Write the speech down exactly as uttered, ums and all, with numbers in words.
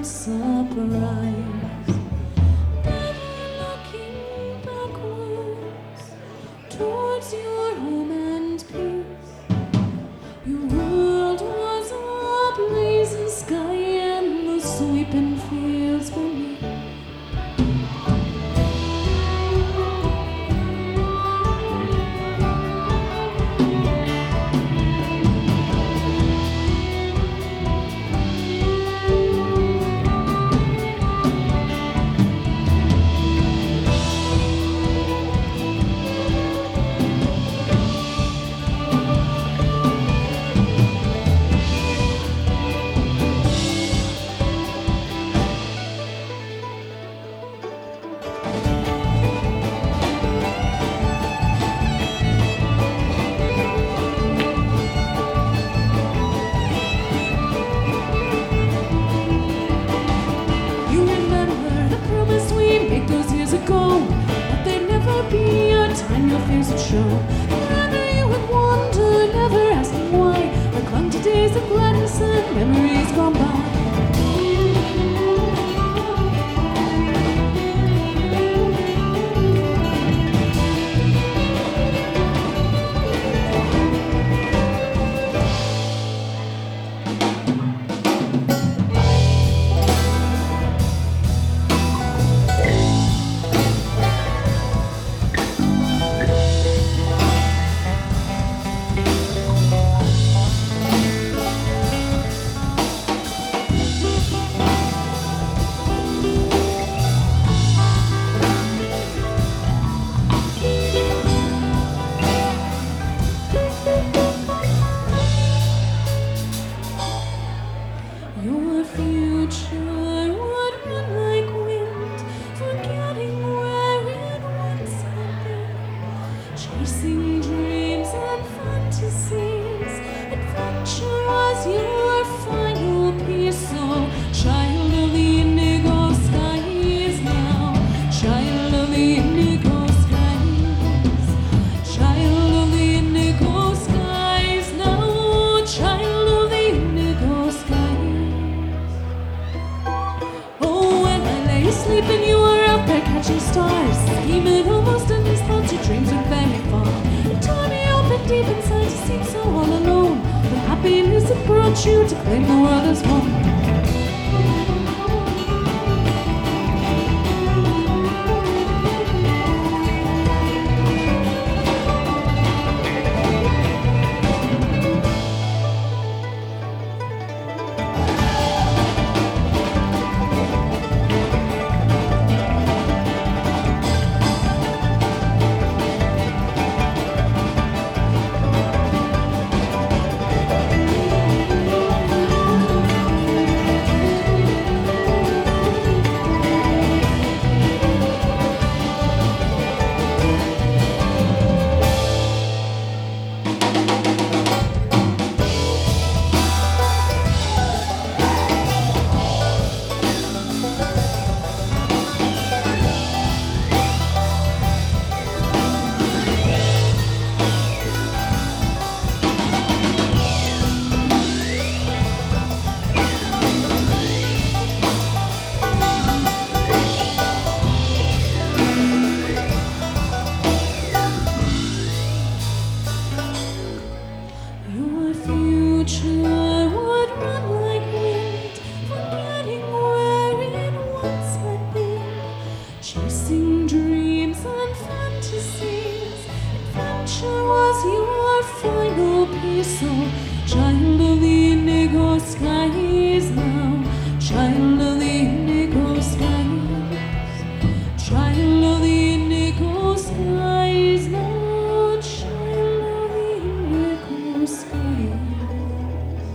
surprise. Never looking backwards towards your home and peace. Your world was a blazing sky and the sweeping fields beneath. That there'd never be a time your face would show. Wherever you would wander, never asking why, I clung to days of gladness and memories gone by. Your future would run like wind, forgetting where it once had been, chasing dreams and fantasies. Adventure was your final piece, so child of the indigo skies now, child of the indigo skies, child of the indigo skies now, child of the indigo skies. Sleeping, you were out there catching stars, scheming almost in these thoughts your dreams were very far. It tore me open deep inside, you seemed so all alone. The happiness that brought you to claim the world as home. Future would run like wind, forgetting where it once had been, chasing dreams and fantasies. Adventure was your final piece, so child of the indigo skies now, child of the indigo skies, child of the indigo skies now, child of the indigo skies.